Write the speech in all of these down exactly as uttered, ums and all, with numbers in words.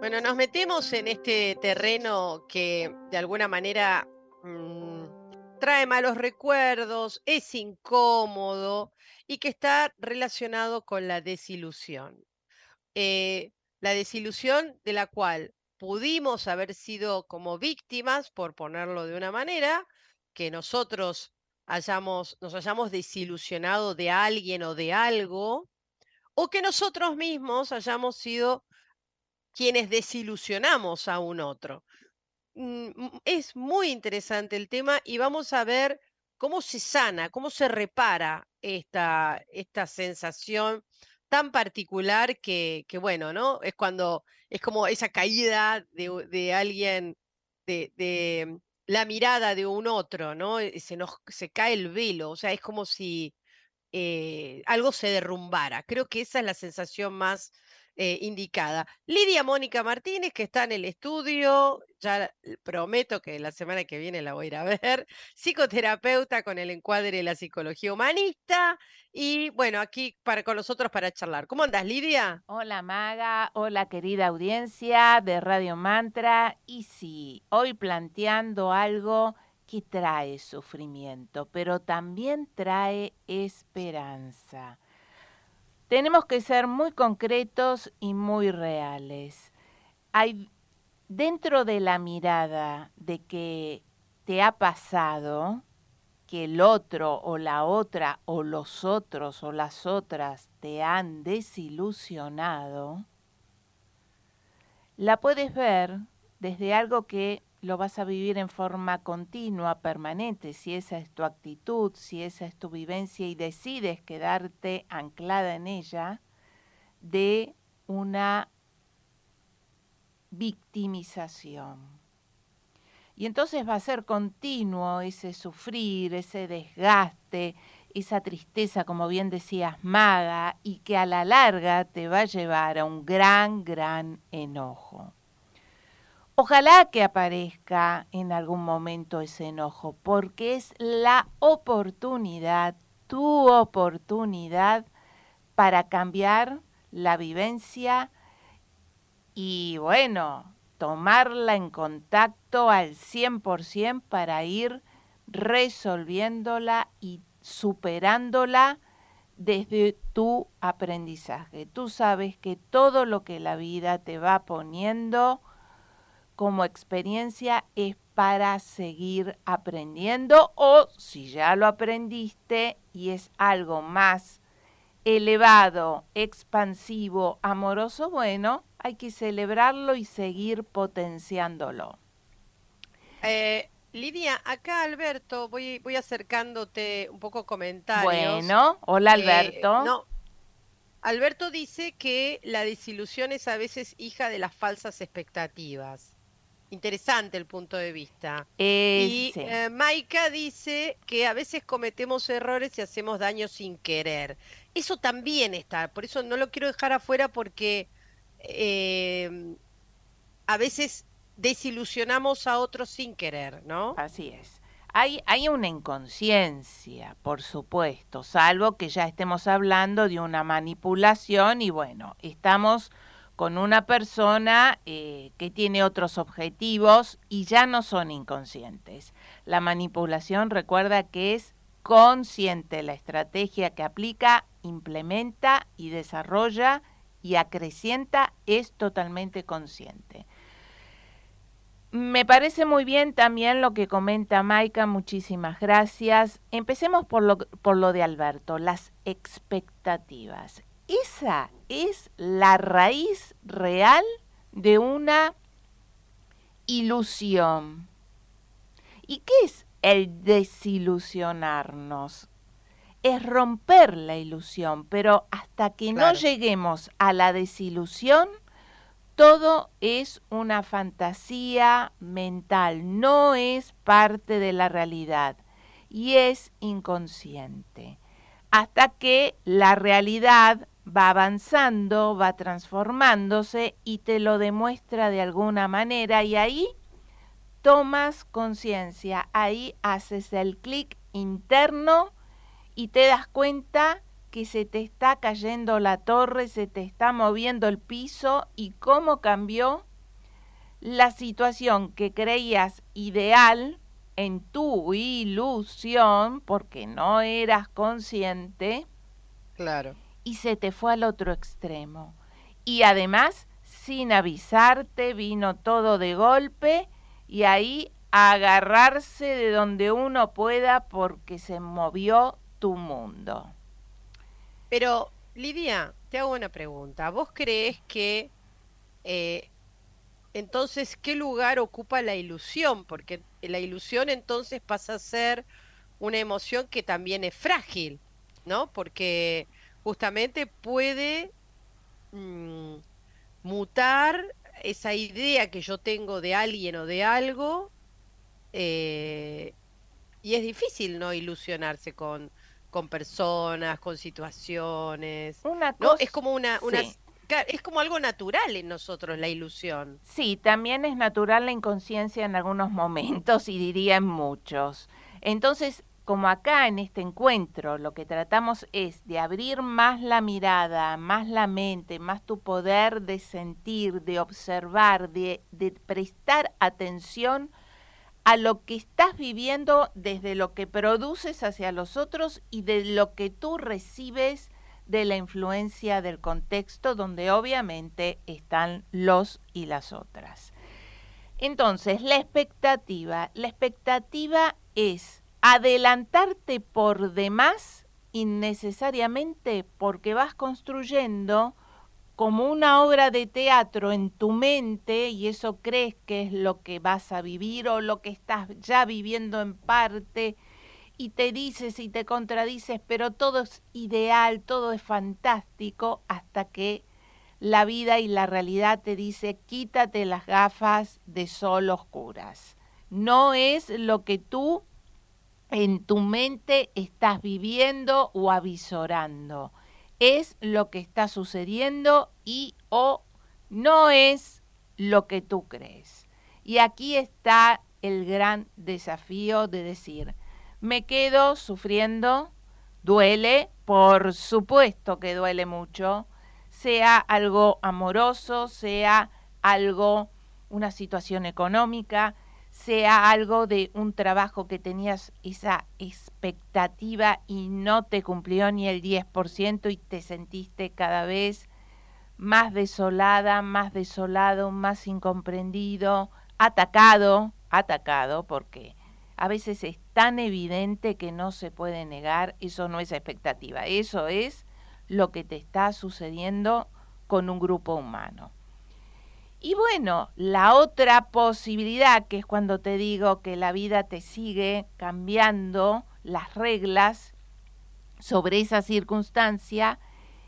Bueno, nos metemos en este terreno que de alguna manera mm, trae malos recuerdos, es incómodo y que está relacionado con la desilusión. Eh, la desilusión de la cual pudimos haber sido como víctimas, por ponerlo de una manera, que nosotros hayamos, nos hayamos desilusionado de alguien o de algo, o que nosotros mismos hayamos sido quienes desilusionamos a un otro. Mm, mm, Es muy interesante el tema y vamos a ver cómo se sana, cómo se repara esta, esta sensación tan particular que, que, bueno, ¿no? Es cuando es como esa caída de, u- de alguien, de, de la mirada de un otro, ¿no? Eh, Se nos, se cae el velo, o sea, es como si eh, algo se derrumbara. Creo que esa es la sensación más eh, indicada. Lidia Mónica Martínez, que está en el estudio, ya l- prometo que la semana que viene la voy a ir a ver, psicoterapeuta con el encuadre de la psicología humanista y bueno, aquí para, con nosotros para charlar. ¿Cómo andas, Lidia? Hola Maga, hola querida audiencia de Radio Mantra. Y sí, hoy planteando algo que trae sufrimiento, pero también trae esperanza. Tenemos que ser muy concretos y muy reales. Hay dentro de la mirada de que te ha pasado, que el otro o la otra o los otros o las otras te han desilusionado, la puedes ver desde algo que lo vas a vivir en forma continua, permanente, si esa es tu actitud, si esa es tu vivencia y decides quedarte anclada en ella, de una victimización. Y entonces va a ser continuo ese sufrir, ese desgaste, esa tristeza, como bien decías, Maga, y que a la larga te va a llevar a un gran, gran enojo. Ojalá que aparezca en algún momento ese enojo, porque es la oportunidad, tu oportunidad para cambiar la vivencia y, bueno, tomarla en contacto al cien por ciento para ir resolviéndola y superándola desde tu aprendizaje. Tú sabes que todo lo que la vida te va poniendo como experiencia es para seguir aprendiendo, o si ya lo aprendiste y es algo más elevado, expansivo, amoroso, bueno, hay que celebrarlo y seguir potenciándolo. Eh, Lidia, acá Alberto, voy, voy acercándote un poco comentarios. Bueno, hola Eh, Alberto. no, Alberto dice que la desilusión es a veces hija de las falsas expectativas. Interesante el punto de vista. Y Ese. eh, Maika dice que a veces cometemos errores y hacemos daño sin querer. Eso también está, por eso no lo quiero dejar afuera porque em, a veces desilusionamos a otros sin querer, ¿no? Así es. Hay, hay una inconsciencia, por supuesto, salvo que ya estemos hablando de una manipulación y bueno, estamos con una persona eh, que tiene otros objetivos y ya no son inconscientes. La manipulación, recuerda que es consciente, la estrategia que aplica, implementa y desarrolla y acrecienta es totalmente consciente. Me parece muy bien también lo que comenta Maika, muchísimas gracias. Empecemos por lo, por lo de Alberto, las expectativas. Esa es la raíz real de una ilusión. ¿Y qué es el desilusionarnos? Es romper la ilusión, pero hasta que no Claro. lleguemos a la desilusión, todo es una fantasía mental, no es parte de la realidad y es inconsciente. Hasta que la realidad va avanzando, va transformándose y te lo demuestra de alguna manera y ahí tomas conciencia, ahí haces el clic interno y te das cuenta que se te está cayendo la torre, se te está moviendo el piso y cómo cambió la situación que creías ideal en tu ilusión, porque no eras consciente, Claro. y se te fue al otro extremo. Y además, sin avisarte, vino todo de golpe y ahí a agarrarse de donde uno pueda porque se movió tu mundo. Pero, Lidia, te hago una pregunta. ¿Vos creés que eh, entonces qué lugar ocupa la ilusión? Porque la ilusión entonces pasa a ser una emoción que también es frágil, ¿no? Porque justamente puede mm, mutar esa idea que yo tengo de alguien o de algo, eh, y es difícil no ilusionarse con, con personas, con situaciones, Una ¿no? Es cosa, como una, una, sí, ca- es como algo natural en nosotros la ilusión. sí, también es natural la inconsciencia en algunos momentos y diría en muchos. Entonces, como acá en este encuentro lo que tratamos es de abrir más la mirada, más la mente, más tu poder de sentir, de observar, de, de prestar atención a lo que estás viviendo desde lo que produces hacia los otros y de lo que tú recibes de la influencia del contexto donde obviamente están los y las otras. Entonces, la expectativa, la expectativa es adelantarte por demás innecesariamente porque vas construyendo como una obra de teatro en tu mente y eso crees que es lo que vas a vivir o lo que estás ya viviendo en parte y te dices y te contradices, pero todo es ideal, todo es fantástico hasta que la vida y la realidad te dice quítate las gafas de sol oscuras. No es lo que tú en tu mente estás viviendo o avisorando. Es lo que está sucediendo y o no es lo que tú crees. Y aquí está el gran desafío de decir, me quedo sufriendo, duele, por supuesto que duele mucho, sea algo amoroso, sea algo, una situación económica, sea algo de un trabajo que tenías esa expectativa y no te cumplió ni el diez por ciento y te sentiste cada vez más desolada, más desolado, más incomprendido, atacado, atacado, porque a veces es tan evidente que no se puede negar, eso no es expectativa, eso es lo que te está sucediendo con un grupo humano. Y bueno, la otra posibilidad, que es cuando te digo que la vida te sigue cambiando las reglas sobre esa circunstancia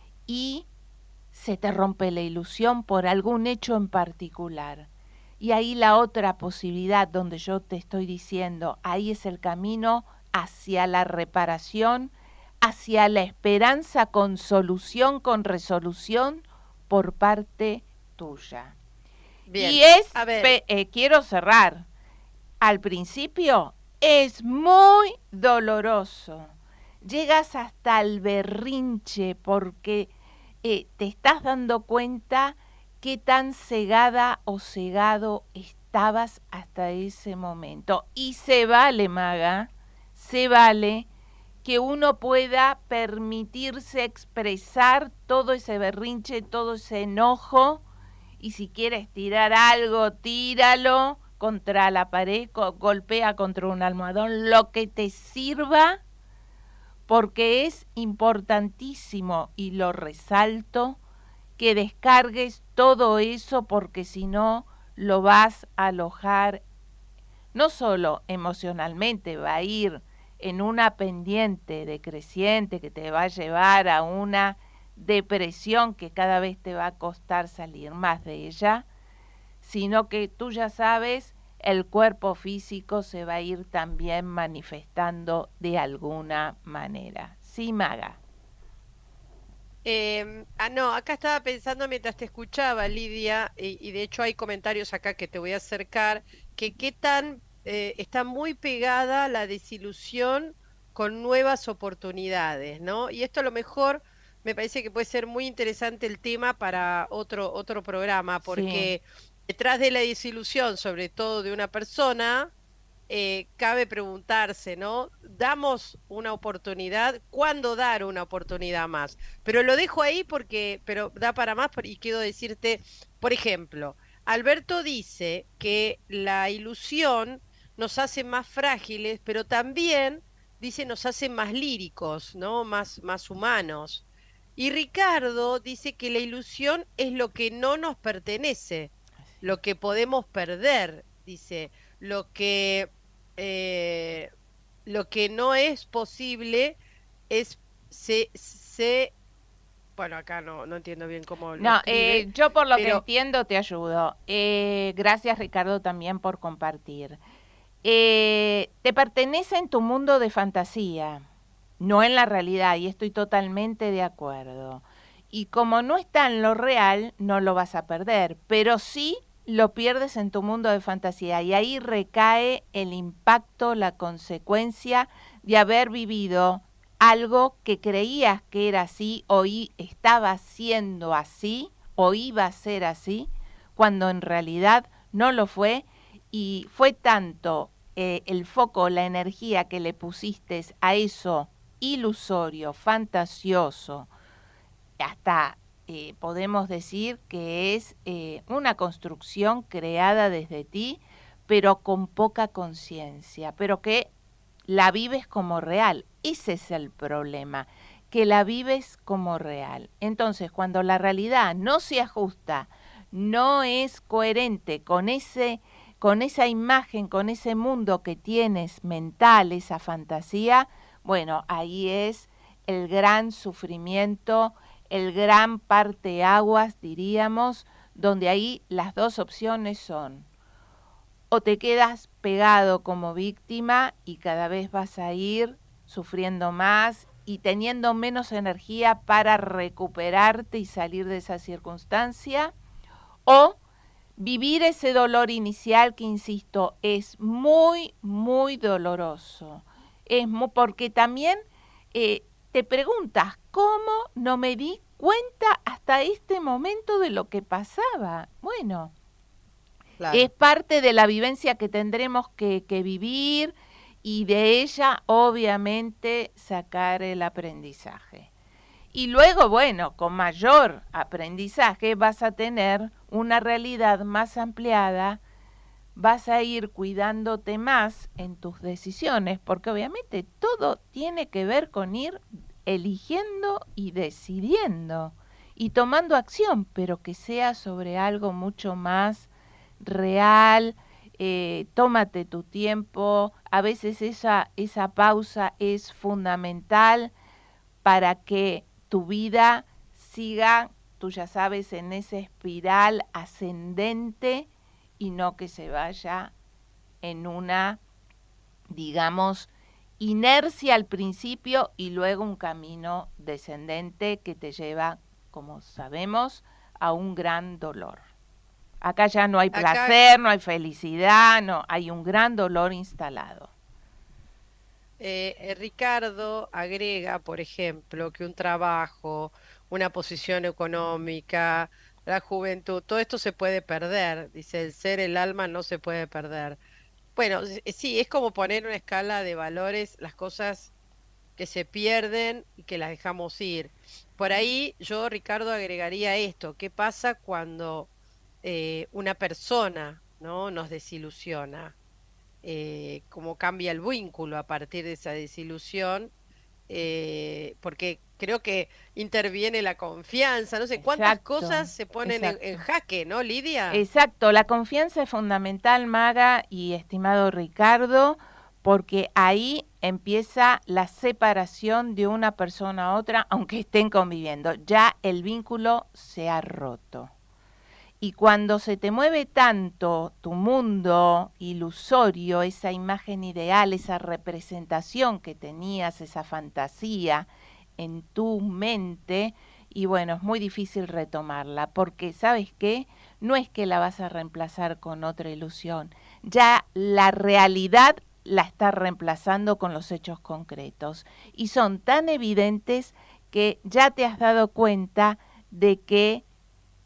y se te rompe la ilusión por algún hecho en particular. Y ahí la otra posibilidad donde yo te estoy diciendo, ahí es el camino hacia la reparación, hacia la esperanza con solución, con resolución por parte tuya. Bien, Y es, a ver, pe- eh, quiero cerrar, al principio es muy doloroso. Llegas hasta el berrinche porque eh, te estás dando cuenta qué tan cegada o cegado estabas hasta ese momento. Y se vale, maga, se vale que uno pueda permitirse expresar todo ese berrinche, todo ese enojo, y si quieres tirar algo, tíralo contra la pared, co- golpea contra un almohadón, lo que te sirva, porque es importantísimo, y lo resalto, que descargues todo eso, porque si no lo vas a alojar, no solo emocionalmente, va a ir en una pendiente decreciente que te va a llevar a una depresión que cada vez te va a costar salir más de ella, sino que tú ya sabes, el cuerpo físico se va a ir también manifestando de alguna manera. Sí, maga. em, ah, no, acá estaba pensando mientras te escuchaba, Lidia, y, y de hecho hay comentarios acá que te voy a acercar, que qué tan eh, está muy pegada la desilusión con nuevas oportunidades, ¿no? Y esto a lo mejor me parece que puede ser muy interesante el tema para otro, otro programa, Sí, porque detrás de la desilusión, sobre todo de una persona, eh, cabe preguntarse, ¿no? ¿Damos una oportunidad? ¿Cuándo dar una oportunidad más? Pero lo dejo ahí porque, pero da para más por- y quiero decirte, por ejemplo, Alberto dice que la ilusión nos hace más frágiles, pero también dice nos hace más líricos, ¿no? Más, más humanos. Y Ricardo dice que la ilusión es lo que no nos pertenece, lo que podemos perder, dice, lo que eh, lo que no es posible es se, se, bueno, acá no, no entiendo bien cómo lo No, escribe, eh, yo por lo que pero entiendo te ayudo. Eh, gracias Ricardo también por compartir. Eh, te pertenece en tu mundo de fantasía, no en la realidad, y estoy totalmente de acuerdo. Y como no está en lo real, no lo vas a perder, pero sí lo pierdes en tu mundo de fantasía, y ahí recae el impacto, la consecuencia de haber vivido algo que creías que era así, o estaba siendo así, o iba a ser así, cuando en realidad no lo fue, y fue tanto eh, el foco, la energía que le pusiste a eso ilusorio, fantasioso, hasta eh, podemos decir que es eh, una construcción creada desde ti, pero con poca conciencia, pero que la vives como real. Ese es el problema, que la vives como real. Entonces, cuando la realidad no se ajusta, no es coherente con ese, con esa imagen, con ese mundo que tienes mental, esa fantasía, bueno, ahí es el gran sufrimiento, el gran parteaguas, diríamos, donde ahí las dos opciones son: o te quedas pegado como víctima y cada vez vas a ir sufriendo más y teniendo menos energía para recuperarte y salir de esa circunstancia, o vivir ese dolor inicial que, insisto, es muy, muy doloroso. Es muy, porque también eh, te preguntas, ¿cómo no me di cuenta hasta este momento de lo que pasaba? Bueno, es claro. parte de la vivencia que tendremos que, que vivir, y de ella obviamente sacar el aprendizaje. Y luego, bueno, con mayor aprendizaje vas a tener una realidad más ampliada, vas a ir cuidándote más en tus decisiones, porque obviamente todo tiene que ver con ir eligiendo y decidiendo y tomando acción, pero que sea sobre algo mucho más real. Eh, tómate tu tiempo, a veces esa, esa pausa es fundamental para que tu vida siga, tú ya sabes, en esa espiral ascendente, y no que se vaya en una, digamos, inercia al principio y luego un camino descendente que te lleva, como sabemos, a un gran dolor. Acá ya no hay Acá placer, no hay felicidad, no, hay un gran dolor instalado. eh, eh, Ricardo agrega, por ejemplo, que un trabajo, una posición económica, la juventud, todo esto se puede perder. Dice, el ser, el alma no se puede perder. Bueno, s- eh, sí, es como poner una escala de valores, las cosas que se pierden y que las dejamos ir. Por ahí yo, Ricardo, agregaría esto: ¿qué pasa cuando eh, una persona, ¿no? nos desilusiona? Eh, cómo cambia el vínculo a partir de esa desilusión, eh, porque creo que interviene la confianza, no sé cuántas Exacto, cosas se ponen en, en exacto. jaque, ¿no, Lidia? Exacto, la confianza es fundamental, Maga y estimado Ricardo, porque ahí empieza la separación de una persona a otra, aunque estén conviviendo. Ya el vínculo se ha roto. Y cuando se te mueve tanto tu mundo ilusorio, esa imagen ideal, esa representación que tenías, esa fantasía en tu mente, y bueno, es muy difícil retomarla, porque ¿sabes qué? No es que la vas a reemplazar con otra ilusión, ya la realidad la está reemplazando con los hechos concretos, y son tan evidentes que ya te has dado cuenta de que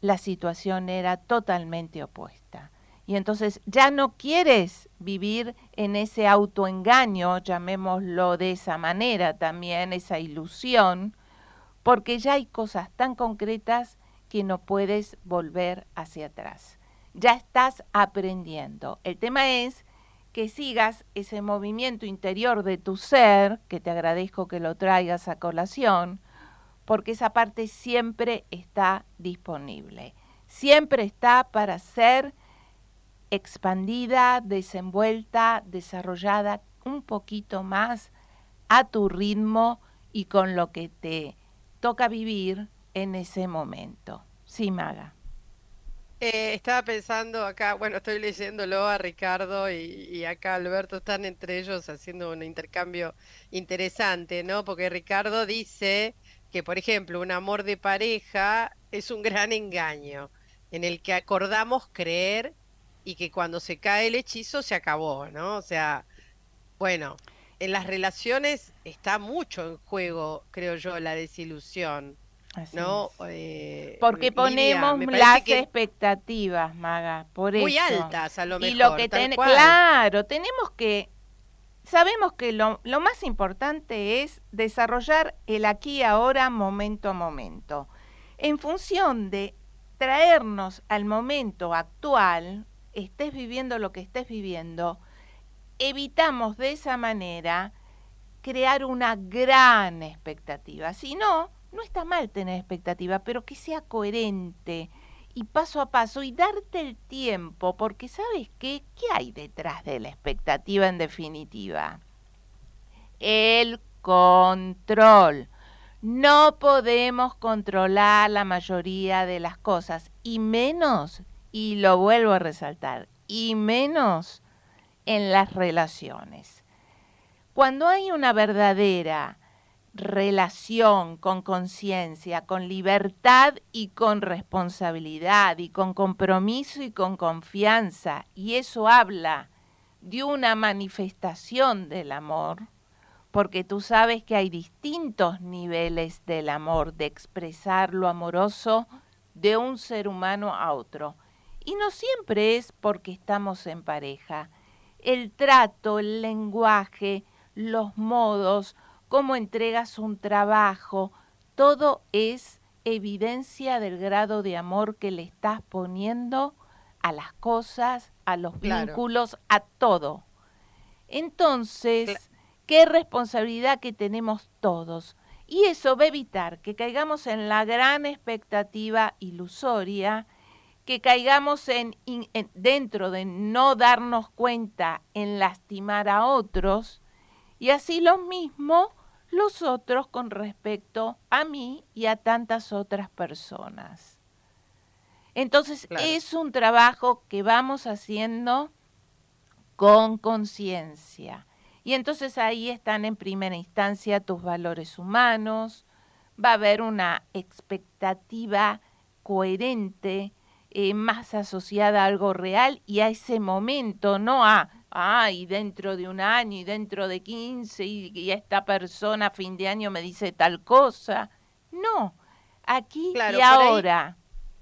la situación era totalmente opuesta. Y entonces ya no quieres vivir en ese autoengaño, llamémoslo de esa manera también, esa ilusión, porque ya hay cosas tan concretas que no puedes volver hacia atrás. Ya estás aprendiendo. El tema es que sigas ese movimiento interior de tu ser, que te agradezco que lo traigas a colación, porque esa parte siempre está disponible. Siempre está para ser expandida, desenvuelta, desarrollada un poquito más a tu ritmo y con lo que te toca vivir en ese momento. Sí, Maga. Eh, estaba pensando acá, bueno, estoy leyéndolo a Ricardo y, y acá Alberto, están entre ellos haciendo un intercambio interesante, ¿no? Porque Ricardo dice que, por ejemplo, un amor de pareja es un gran engaño en el que acordamos creer y que cuando se cae el hechizo se acabó, ¿no? O sea, bueno, en las relaciones está mucho en juego, creo yo, la desilusión, Así es. ¿no? Eh, Porque Lidia, ponemos me parece las que expectativas, Maga, por muy eso. altas a lo Y lo mejor, que tal ten, cual. claro, tenemos que, sabemos que lo, lo más importante es desarrollar el aquí y ahora, momento a momento. En función de traernos al momento actual, estés viviendo lo que estés viviendo, evitamos de esa manera crear una gran expectativa. Si no, no está mal tener expectativa, pero que sea coherente y paso a paso y darte el tiempo, porque ¿sabes qué? ¿Qué hay detrás de la expectativa en definitiva? El control. No podemos controlar la mayoría de las cosas, y menos, y lo vuelvo a resaltar, y menos en las relaciones. Cuando hay una verdadera relación con conciencia, con libertad y con responsabilidad y con compromiso y con confianza, y eso habla de una manifestación del amor, porque tú sabes que hay distintos niveles del amor, de expresar lo amoroso de un ser humano a otro. Y no siempre es porque estamos en pareja. El trato, el lenguaje, los modos, cómo entregas un trabajo, todo es evidencia del grado de amor que le estás poniendo a las cosas, a los Claro. vínculos, a todo. Cla- Entonces, qué responsabilidad que tenemos todos. Y eso va a evitar que caigamos en la gran expectativa ilusoria, que caigamos en, en dentro de no darnos cuenta en lastimar a otros, y así lo mismo los otros con respecto a mí y a tantas otras personas. Entonces Claro. es un trabajo que vamos haciendo con conciencia. Y entonces ahí están en primera instancia tus valores humanos, va a haber una expectativa coherente, eh, más asociada a algo real y a ese momento, no a, ah, y dentro de un año y dentro de quince y, y esta persona a fin de año me dice tal cosa. No, aquí y Claro, por ahí, ahora.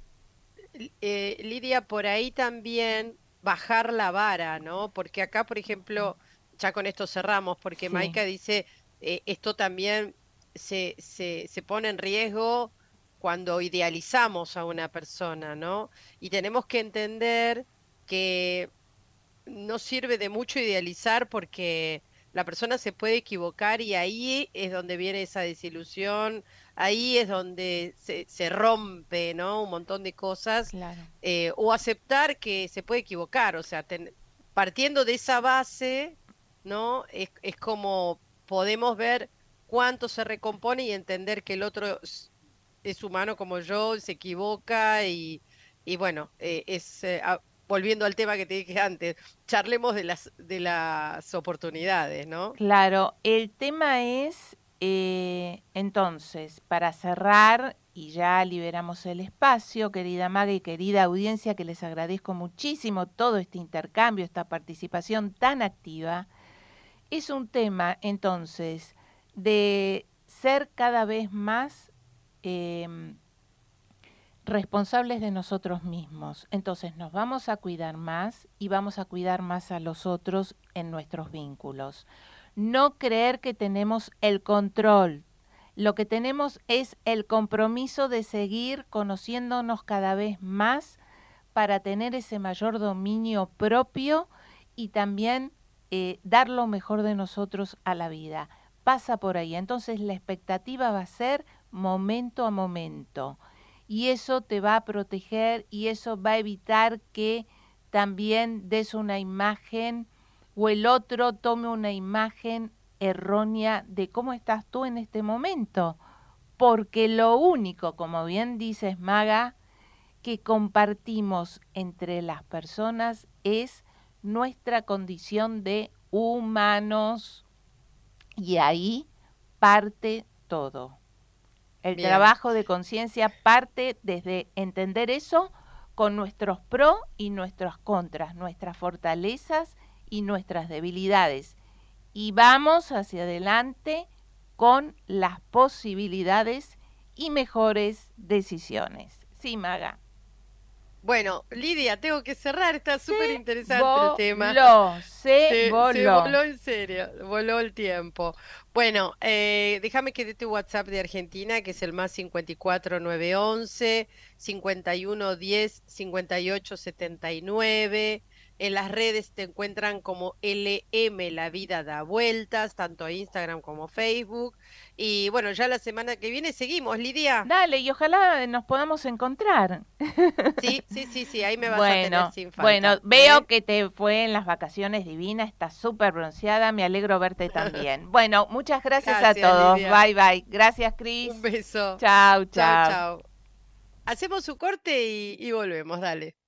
L- eh, Lidia, por ahí también bajar la vara, ¿no? Porque acá, por ejemplo, ya con esto cerramos, porque Sí, Maika dice, eh, esto también se, se, se pone en riesgo cuando idealizamos a una persona, ¿no? Y tenemos que entender que no sirve de mucho idealizar porque la persona se puede equivocar y ahí es donde viene esa desilusión, ahí es donde se, se rompe, ¿no? Un montón de cosas, claro. eh, o aceptar que se puede equivocar, o sea, ten- partiendo de esa base, ¿no? Es, es como podemos ver cuánto se recompone y entender que el otro es, es humano como yo, se equivoca y, y bueno, eh, es... eh, a- volviendo al tema que te dije antes, charlemos de las, de las oportunidades, ¿no? Claro, el tema es, eh, entonces, para cerrar, y ya liberamos el espacio, querida Maga y querida audiencia, que les agradezco muchísimo todo este intercambio, esta participación tan activa, es un tema, entonces, de ser cada vez más eh, responsables de nosotros mismos. Entonces nos vamos a cuidar más y vamos a cuidar más a los otros en nuestros vínculos. No creer que tenemos el control. Lo que tenemos es el compromiso de seguir conociéndonos cada vez más para tener ese mayor dominio propio y también eh, dar lo mejor de nosotros a la vida. Pasa por ahí. Entonces la expectativa va a ser momento a momento. Y eso te va a proteger y eso va a evitar que también des una imagen o el otro tome una imagen errónea de cómo estás tú en este momento. Porque lo único, como bien dices, Maga, que compartimos entre las personas es nuestra condición de humanos. Y ahí parte todo. El Bien. Trabajo de conciencia parte desde entender eso con nuestros pros y nuestros contras, nuestras fortalezas y nuestras debilidades. Y vamos hacia adelante con las posibilidades y mejores decisiones. Sí, Maga. Bueno, Lidia, tengo que cerrar, está súper interesante el tema. Voló, se, se voló. Se voló en serio, voló el tiempo. Bueno, eh, déjame que dé tu WhatsApp de Argentina, que es el más cincuenta y cuatro nueve once, cincuenta y uno diez, cincuenta y ocho setenta y nueve. En las redes te encuentran como L M La Vida Da Vueltas, tanto a Instagram como Facebook. Y bueno, ya la semana que viene seguimos, Lidia. Dale, y ojalá nos podamos encontrar. Sí, sí, sí, sí, ahí me vas bueno, a tener sin falta. Bueno, veo ¿eh? que te fue en las vacaciones divinas, estás súper bronceada, me alegro verte también. Bueno, muchas gracias, gracias a todos. Lidia. Bye, bye. Gracias, Cris. Un beso. Chao, chao. Chao, chao. Hacemos su corte y, y volvemos, dale.